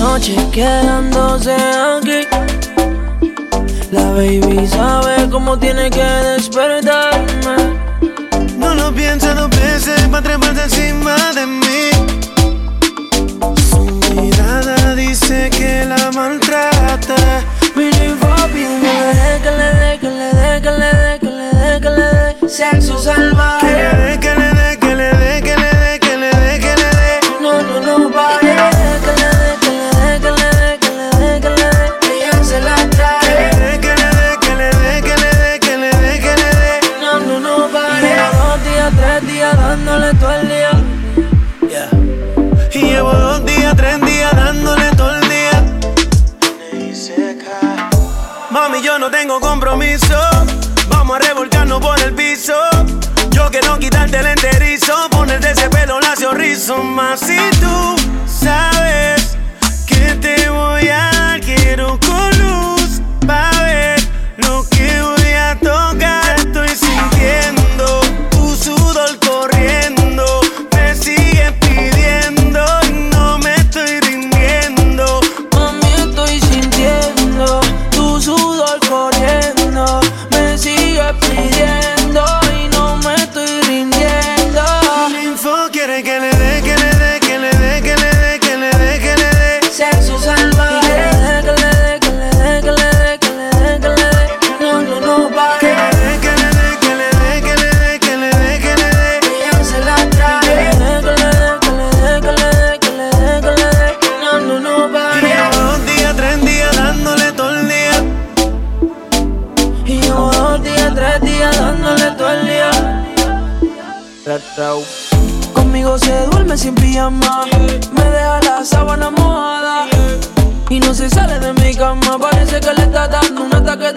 noche quedándose aquí. La baby sabe cómo tiene que despertarme. No lo piensa dos veces pa' treparse encima de mí. Su mirada dice que la maltrata. Mini papi, no le dé, que le dé, que le dé, que le dé, que le dé, que le dé sexo salvaje. Que le dé, que le dé, que le dé, que le dé, que le dé, que le dé. No, no, no pare. Que le dé, que le dé, que le dé, que le dé, que le dé. Ella se la trae. Que le dé, que le dé, que le dé, que le dé, que le dé, que le dé. No, no, no pare. Llevo 2 días, 3 días dándole todo el día. Y llevo 2 días, 3 días dándole todo el día. Mami, yo no tengo compromiso. Vamos a revolcarnos por el piso. Yo quiero quitarte el enterizo, ponerte ese pelo lacio rizo. Más si tú sabes que te voy a dar, quiero con luz pa' ver lo que voy a tocar. Estoy sintiendo tu sudor corriendo, me sigues pidiendo y no me estoy rindiendo. Mami, estoy sintiendo tu sudor corriendo, me sigues pidiendo y no me estoy rindiendo. La info quiere que le dé, que le dé, que le dé, que le dé, que le dé, que le dé. Sexo salvaje. Que le dé, que le dé, que le dé, que le dé, que le dé. No, no, no pare. Que le dé, que le dé, que le dé, que le dé, que le dé, que le dé. Ella se la trae. Que le dé, que le dé, que le dé, que le dé, que le dé. No, no, no pare. Y llevo 2 días, 3 días dándole todo el día. Y llevo 2 días, 3 días dándole todo el día. Conmigo se duerme sin pijama, me deja la sábana mojada y no se sale de mi cama. Parece que le está dando un ataque